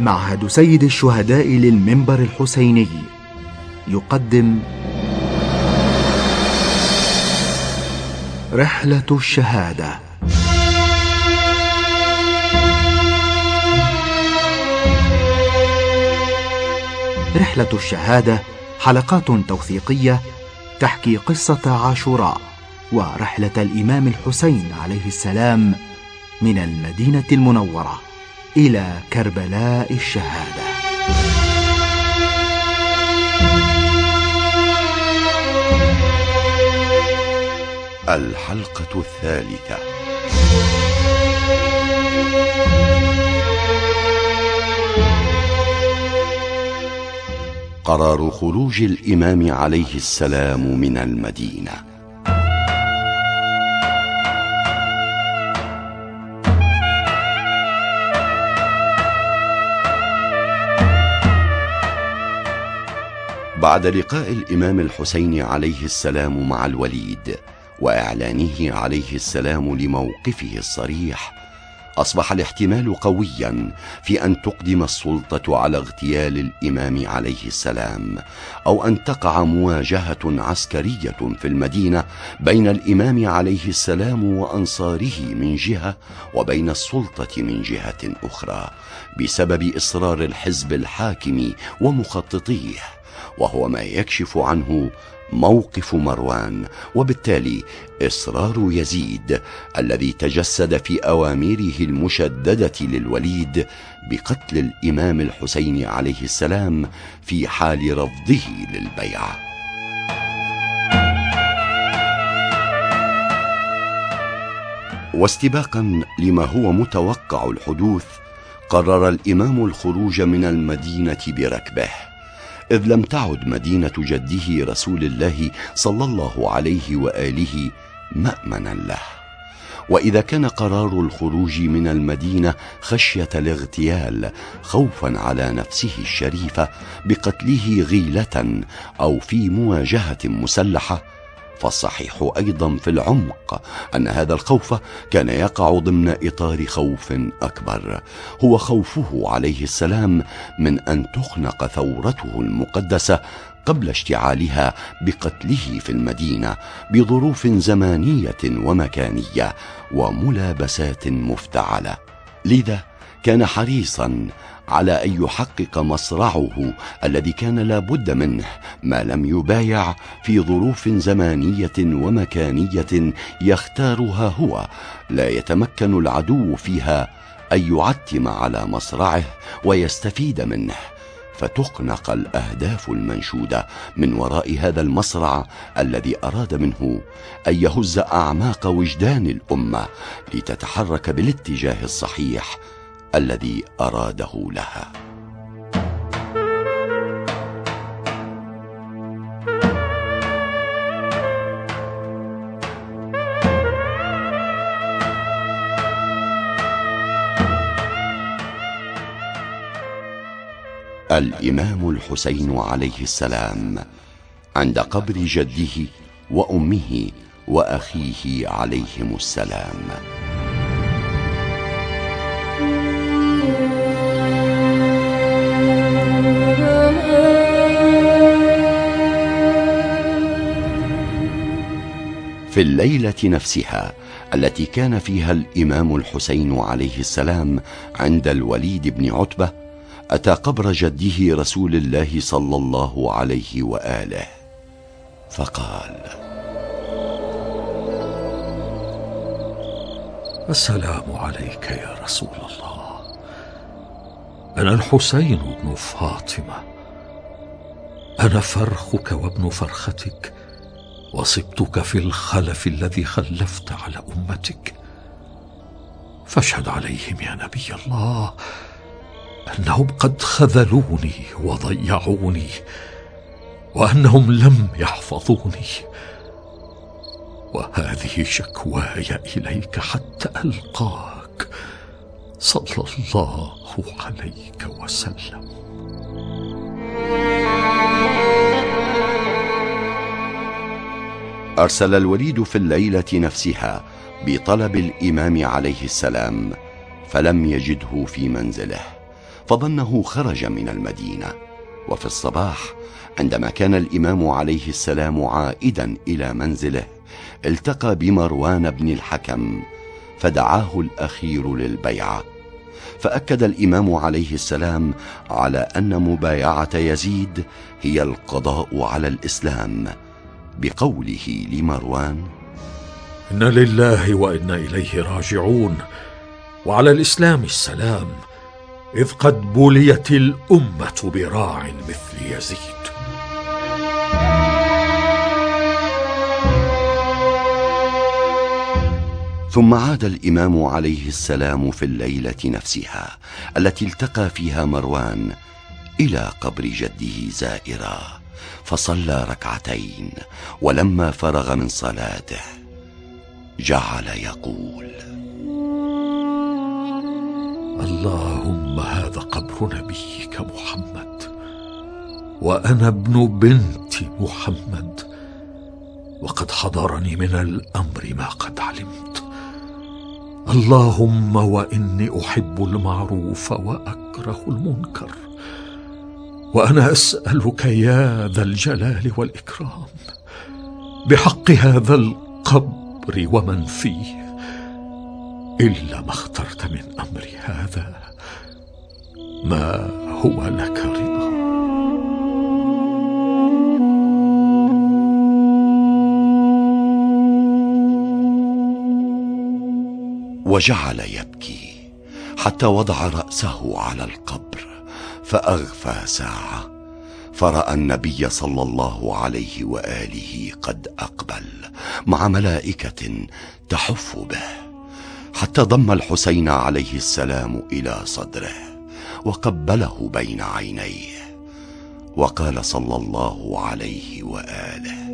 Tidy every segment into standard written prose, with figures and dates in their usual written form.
معهد سيد الشهداء للمنبر الحسيني يقدم رحلة الشهادة. رحلة الشهادة حلقات توثيقية تحكي قصة عاشوراء ورحلة الإمام الحسين عليه السلام من المدينة المنورة إلى كربلاء الشهادة. الحلقة الثالثة. قرار خروج الإمام عليه السلام من المدينة. بعد لقاء الإمام الحسين عليه السلام مع الوليد وإعلانه عليه السلام لموقفه الصريح، أصبح الاحتمال قويا في أن تقدم السلطة على اغتيال الإمام عليه السلام، أو أن تقع مواجهة عسكرية في المدينة بين الإمام عليه السلام وأنصاره من جهة وبين السلطة من جهة أخرى، بسبب إصرار الحزب الحاكم ومخططيه، وهو ما يكشف عنه موقف مروان، وبالتالي إصرار يزيد الذي تجسد في أوامره المشددة للوليد بقتل الإمام الحسين عليه السلام في حال رفضه للبيعة. واستباقا لما هو متوقع الحدوث، قرر الإمام الخروج من المدينة بركبه، إذ لم تعد مدينة جده رسول الله صلى الله عليه وآله مأمنا له. وإذا كان قرار الخروج من المدينة خشية الاغتيال خوفا على نفسه الشريفة بقتله غيلة أو في مواجهة مسلحة، فالصحيح أيضا في العمق أن هذا الخوف كان يقع ضمن إطار خوف أكبر، هو خوفه عليه السلام من أن تخنق ثورته المقدسة قبل اشتعالها بقتله في المدينة بظروف زمانية ومكانية وملابسات مفتعلة. لذا كان حريصا على أن يحقق مصرعه الذي كان لا بد منه ما لم يبايع في ظروف زمانية ومكانية يختارها هو، لا يتمكن العدو فيها أن يعتم على مصرعه ويستفيد منه، فتخنق الأهداف المنشودة من وراء هذا المصرع الذي أراد منه أن يهز أعماق وجدان الأمة لتتحرك بالاتجاه الصحيح الذي أراده لها. الإمام الحسين عليه السلام عند قبر جده وأمه وأخيه عليهم السلام. في الليلة نفسها التي كان فيها الإمام الحسين عليه السلام عند الوليد بن عتبة، أتى قبر جده رسول الله صلى الله عليه وآله فقال: السلام عليك يا رسول الله، أنا الحسين بن فاطمة، أنا فرخك وابن فرختك، وصبتك في الخلف الذي خلفت على أمتك، فاشهد عليهم يا نبي الله أنهم قد خذلوني وضيعوني، وأنهم لم يحفظوني، وهذه شكواي إليك حتى ألقاك صلى الله عليك وسلم. أرسل الوليد في الليلة نفسها بطلب الإمام عليه السلام، فلم يجده في منزله، فظنه خرج من المدينة. وفي الصباح عندما كان الإمام عليه السلام عائدا إلى منزله التقى بمروان بن الحكم فدعاه الأخير للبيعة. فأكد الإمام عليه السلام على أن مبايعة يزيد هي القضاء على الإسلام بقوله لمروان: إن لله وإنا إليه راجعون، وعلى الإسلام السلام، إذ قد بليت الأمة براع مثل يزيد. ثم عاد الإمام عليه السلام في الليلة نفسها التي التقى فيها مروان إلى قبر جده زائرا، فصلى ركعتين، ولما فرغ من صلاته جعل يقول: اللهم هذا قبر نبيك محمد، وأنا ابن بنت محمد، وقد حضرني من الأمر ما قد علمت. اللهم وإني أحب المعروف وأكره المنكر، وأنا أسألك يا ذا الجلال والإكرام بحق هذا القبر ومن فيه، إلا ما اخترت من أمري هذا ما هو لك رضا. وجعل يبكي حتى وضع رأسه على القبر فأغفى ساعة، فرأى النبي صلى الله عليه وآله قد أقبل مع ملائكة تحف به، حتى ضم الحسين عليه السلام إلى صدره وقبله بين عينيه، وقال صلى الله عليه وآله: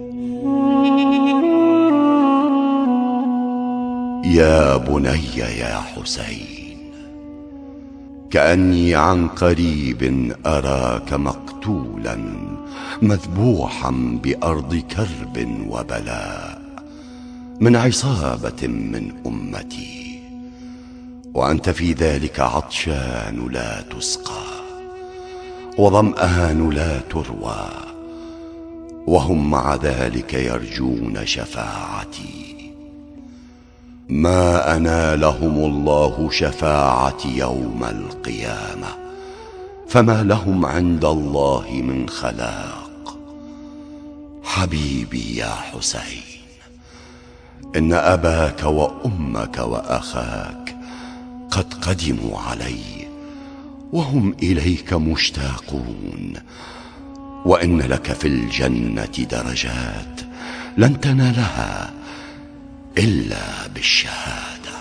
يا بني يا حسين، كأني عن قريب أراك مقتولا مذبوحا بأرض كرب وبلاء من عصابة من أمتي، وأنت في ذلك عطشان لا تسقى وظمآن لا تروى، وهم مع ذلك يرجون شفاعتي. ما أنالهم الله شفاعتي يوم القيامة، فما لهم عند الله من خلاق. حبيبي يا حسين، إن أباك وأمك وأخاك قد قدموا علي وهم إليك مشتاقون، وإن لك في الجنة درجات لن تنالها إلا بالشهادة.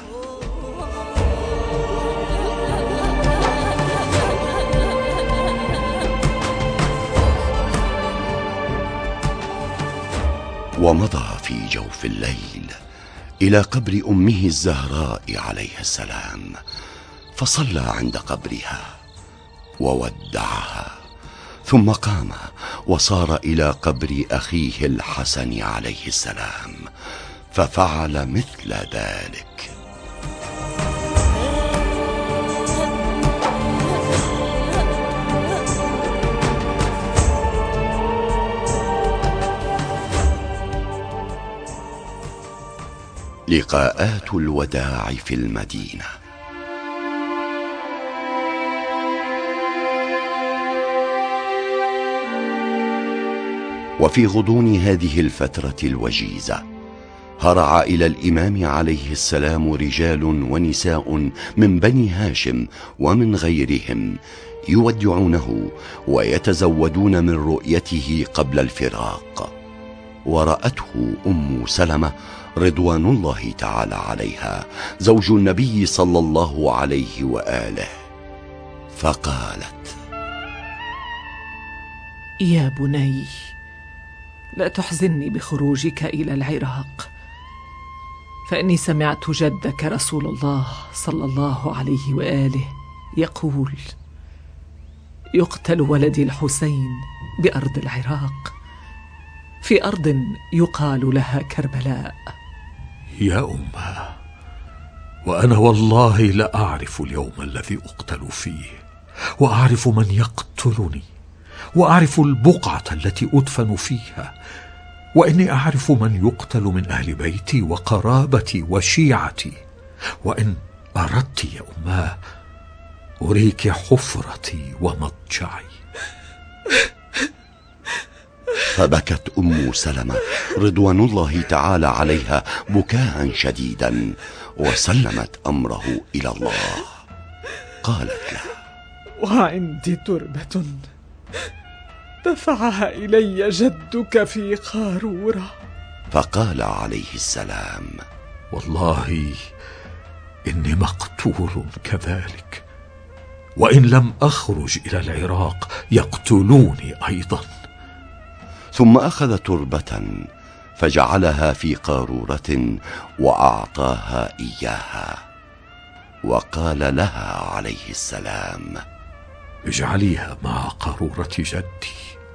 ومضى في جوف الليل إلى قبر أمه الزهراء عليها السلام، فصلى عند قبرها وودعها، ثم قام وصار إلى قبر أخيه الحسن عليه السلام ففعل مثل ذلك. لقاءات الوداع في المدينة. وفي غضون هذه الفترة الوجيزة هرع إلى الإمام عليه السلام رجال ونساء من بني هاشم ومن غيرهم يودعونه ويتزودون من رؤيته قبل الفراق. ورأته أم سلمة رضوان الله تعالى عليها زوج النبي صلى الله عليه وآله، فقالت: يا بني، لا تحزني بخروجك إلى العراق، فإني سمعت جدك رسول الله صلى الله عليه وآله يقول: يقتل ولدي الحسين بأرض العراق، في أرض يقال لها كربلاء. يا أمه، وأنا والله لا أعرف اليوم الذي أقتل فيه، وأعرف من يقتلني، وأعرف البقعة التي أدفن فيها، وإني أعرف من يقتل من أهل بيتي وقرابتي وشيعتي. وإن أردت يا أماه أريك حفرتي ومضجعي. فبكت أم سلمة رضوان الله تعالى عليها بكاء شديدا، وسلمت أمره إلى الله. قالت له: وعندي تربة دفعها إلي جدك في قارورة. فقال عليه السلام: والله إني مقتول كذلك، وإن لم أخرج إلى العراق يقتلوني أيضا. ثم أخذ تربة فجعلها في قارورة وأعطاها إياها، وقال لها عليه السلام: اجعليها مع قارورة جدي،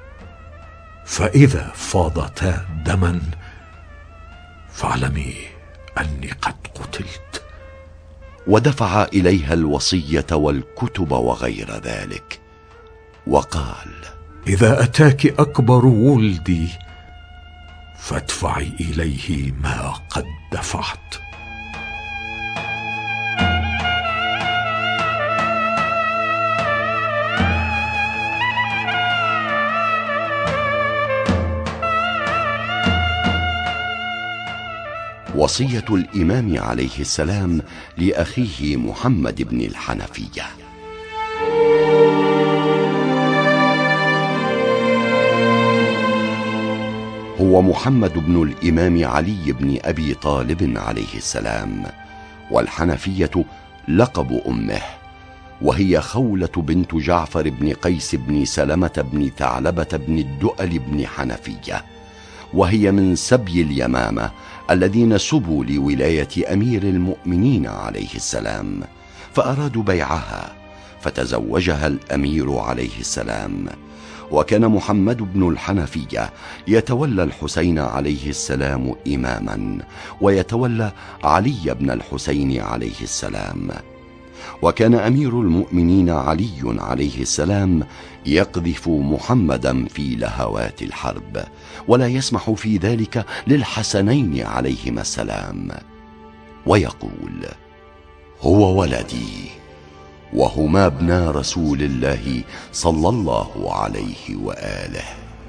فإذا فاضتا دما فاعلمي أني قد قتلت. ودفع إليها الوصية والكتب وغير ذلك، وقال: إذا أتاك أكبر ولدي فادفعي إليه ما قد دفعت. وصية الإمام عليه السلام لأخيه محمد بن الحنفية. هو محمد بن الإمام علي بن أبي طالب عليه السلام، والحنفية لقب أمه، وهي خولة بنت جعفر بن قيس بن سلمة بن ثعلبة بن الدؤل بن حنفية، وهي من سبي اليمامة الذين سبوا لولاية أمير المؤمنين عليه السلام، فأرادوا بيعها فتزوجها الأمير عليه السلام. وكان محمد بن الحنفية يتولى الحسين عليه السلام إماما، ويتولى علي بن الحسين عليه السلام. وكان أمير المؤمنين علي عليه السلام يقذف محمدا في لهوات الحرب، ولا يسمح في ذلك للحسنين عليهما السلام، ويقول: هو ولدي، وهما ابنا رسول الله صلى الله عليه وآله.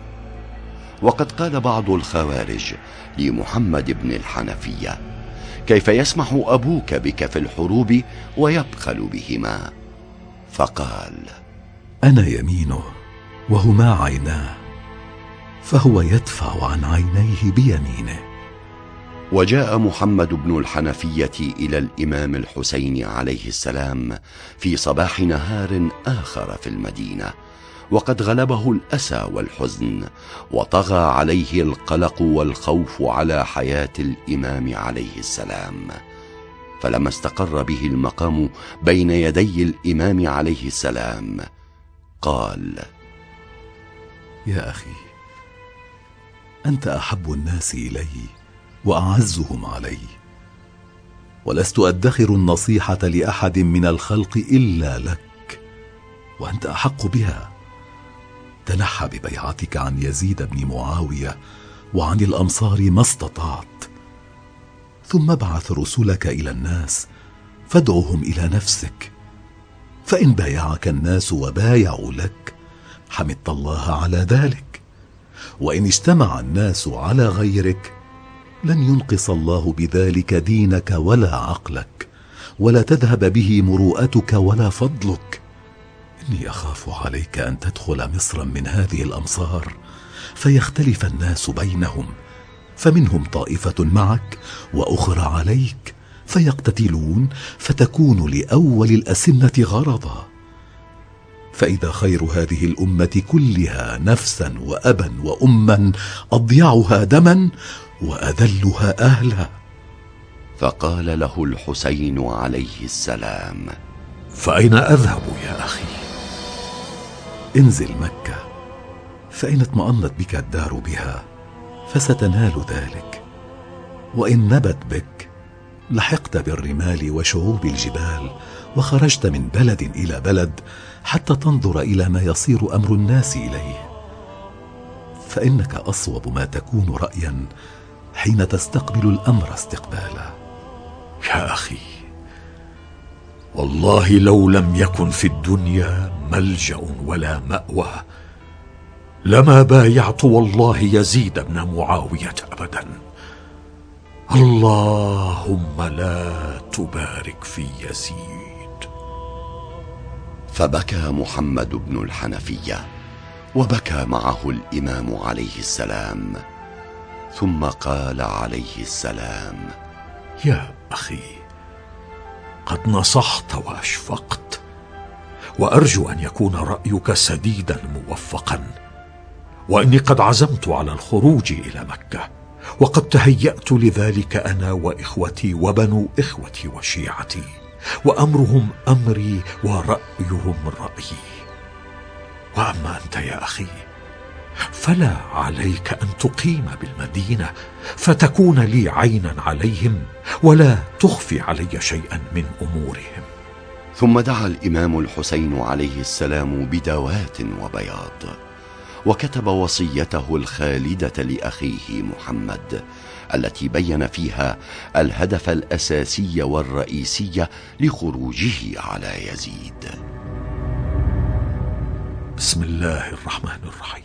وقد قال بعض الخوارج لمحمد بن الحنفية: كيف يسمح أبوك بك في الحروب ويبخل بهما؟ فقال: أنا يمينه وهما عيناه، فهو يدفع عن عينيه بيمينه. وجاء محمد بن الحنفية إلى الإمام الحسين عليه السلام في صباح نهار آخر في المدينة، وقد غلبه الأسى والحزن، وطغى عليه القلق والخوف على حياة الإمام عليه السلام. فلما استقر به المقام بين يدي الإمام عليه السلام قال: يا أخي، أنت أحب الناس إلي وأعزهم علي، ولست أدخر النصيحة لأحد من الخلق إلا لك، وأنت أحق بها. تنحى ببيعتك عن يزيد بن معاوية وعن الأمصار ما استطعت، ثم ابعث رسلك إلى الناس فادعهم إلى نفسك، فإن بايعك الناس وبايعوا لك حمدت الله على ذلك، وإن اجتمع الناس على غيرك لن ينقص الله بذلك دينك ولا عقلك، ولا تذهب به مروءتك ولا فضلك. إني أخاف عليك أن تدخل مصرا من هذه الأمصار فيختلف الناس بينهم، فمنهم طائفة معك وأخرى عليك، فيقتتلون فتكون لأول الأسنة غرضا. فإذا خير هذه الأمة كلها نفسا وأبا وأما أضيعها دما وأذلها أهلا. فقال له الحسين عليه السلام: فأين أذهب يا أخي؟ انزل مكة، فإن اطمأنت بك الدار بها فستنال ذلك، وإن نبت بك لحقت بالرمال وشعوب الجبال، وخرجت من بلد إلى بلد حتى تنظر إلى ما يصير أمر الناس إليه. فإنك أصوب ما تكون رأيا حين تستقبل الأمر استقبالا. يا أخي، والله لو لم يكن في الدنيا ملجأ ولا مأوى لما بايعت والله يزيد بن معاوية أبدا. اللهم لا تبارك في يزيد. فبكى محمد بن الحنفية، وبكى معه الإمام عليه السلام، ثم قال عليه السلام: يا أخي، قد نصحت وأشفقت، وأرجو أن يكون رأيك سديدا موفقا، وإني قد عزمت على الخروج إلى مكة، وقد تهيأت لذلك أنا وإخوتي وبنو إخوتي وشيعتي، وأمرهم أمري ورأيهم رأيي. وأما أنت يا أخي فلا عليك أن تقيم بالمدينة فتكون لي عينا عليهم، ولا تخفي علي شيئا من أمورهم. ثم دعا الإمام الحسين عليه السلام بدوات وبياض، وكتب وصيته الخالدة لأخيه محمد التي بين فيها الهدف الأساسي والرئيسي لخروجه على يزيد. بسم الله الرحمن الرحيم.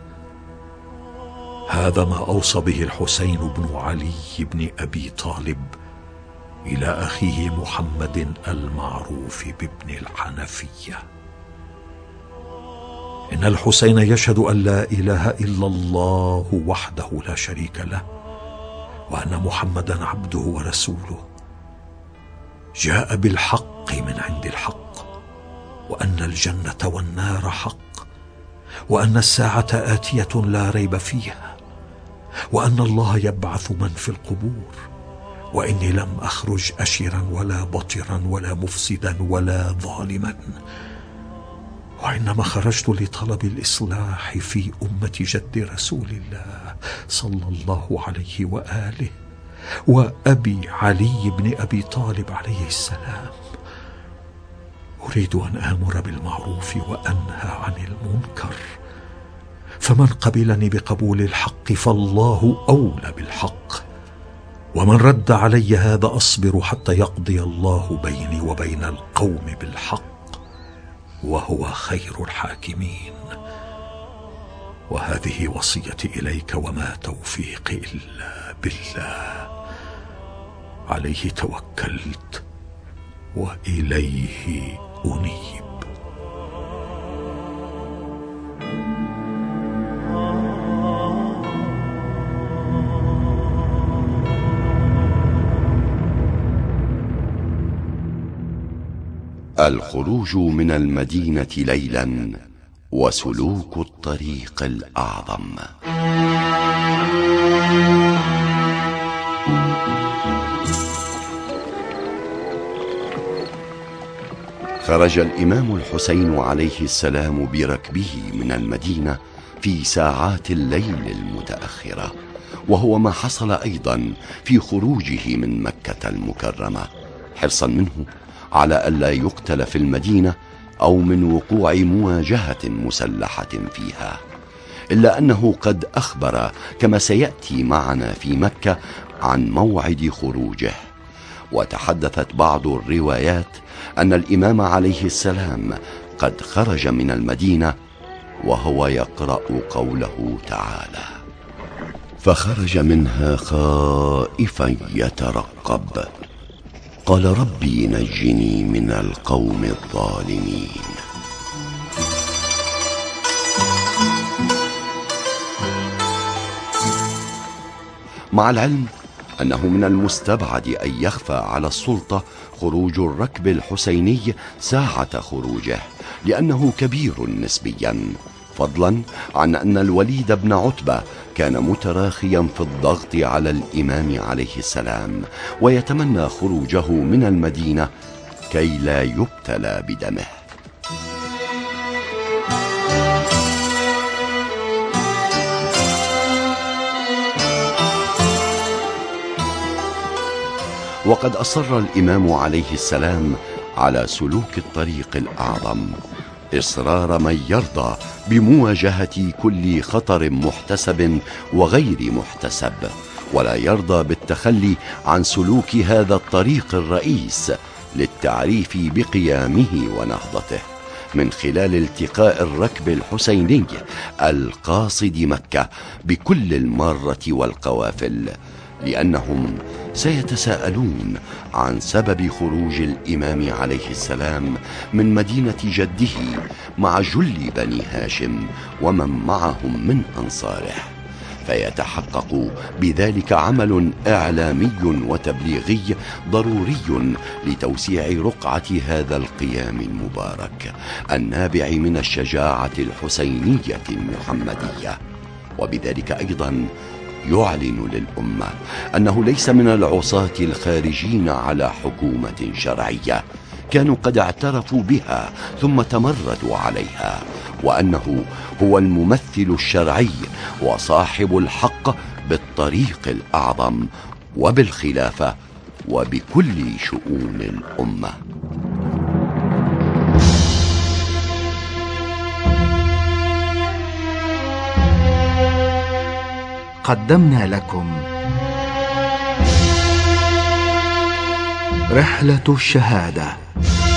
هذا ما أوصى به الحسين بن علي بن أبي طالب إلى أخيه محمد المعروف بابن الحنفية. إن الحسين يشهد أن لا إله إلا الله وحده لا شريك له، وأن محمدا عبده ورسوله جاء بالحق من عند الحق، وأن الجنة والنار حق، وأن الساعة آتية لا ريب فيها، وأن الله يبعث من في القبور، وإني لم أخرج أشرا ولا بطرا ولا مفسدا ولا ظالما، وإنما خرجت لطلب الإصلاح في أمة جد رسول الله صلى الله عليه وآله وأبي علي بن أبي طالب عليه السلام. أريد أن آمر بالمعروف وأنهى عن المنكر، فمن قبلني بقبول الحق فالله أولى بالحق، ومن رد علي هذا أصبر حتى يقضي الله بيني وبين القوم بالحق، وهو خير الحاكمين. وهذه وصيتي إليك، وما توفيقي إلا بالله، عليه توكلت وإليه أنيب. الخروج من المدينة ليلا وسلوك الطريق الأعظم. خرج الإمام الحسين عليه السلام بركبه من المدينة في ساعات الليل المتأخرة، وهو ما حصل أيضا في خروجه من مكة المكرمة، حرصا منه على ألا يقتل في المدينة أو من وقوع مواجهة مسلحة فيها، إلا أنه قد أخبر كما سيأتي معنا في مكة عن موعد خروجه. وتحدثت بعض الروايات أن الإمام عليه السلام قد خرج من المدينة وهو يقرأ قوله تعالى: فخرج منها خائفا يترقب، قال ربي نجني من القوم الظالمين. مع العلم أنه من المستبعد أن يخفى على السلطة خروج الركب الحسيني ساعة خروجه، لأنه كبير نسبيا، فضلا عن أن الوليد بن عتبة كان متراخيا في الضغط على الإمام عليه السلام، ويتمنى خروجه من المدينة كي لا يبتلى بدمه. وقد أصر الإمام عليه السلام على سلوك الطريق الأعظم، إصرار من يرضى بمواجهة كل خطر محتسب وغير محتسب، ولا يرضى بالتخلي عن سلوك هذا الطريق الرئيس للتعريف بقيامه ونهضته، من خلال التقاء الركب الحسيني القاصد مكة بكل المارة والقوافل، لأنهم سيتساءلون عن سبب خروج الإمام عليه السلام من مدينة جده مع جل بني هاشم ومن معهم من أنصاره، فيتحقق بذلك عمل إعلامي وتبليغي ضروري لتوسيع رقعة هذا القيام المبارك النابع من الشجاعة الحسينية المحمدية، وبذلك أيضا يعلن للأمة أنه ليس من العصاة الخارجين على حكومة شرعية كانوا قد اعترفوا بها ثم تمردوا عليها، وأنه هو الممثل الشرعي وصاحب الحق بالطريق الأعظم وبالخلافة وبكل شؤون الأمة. قدمنا لكم رحلة الشهادة.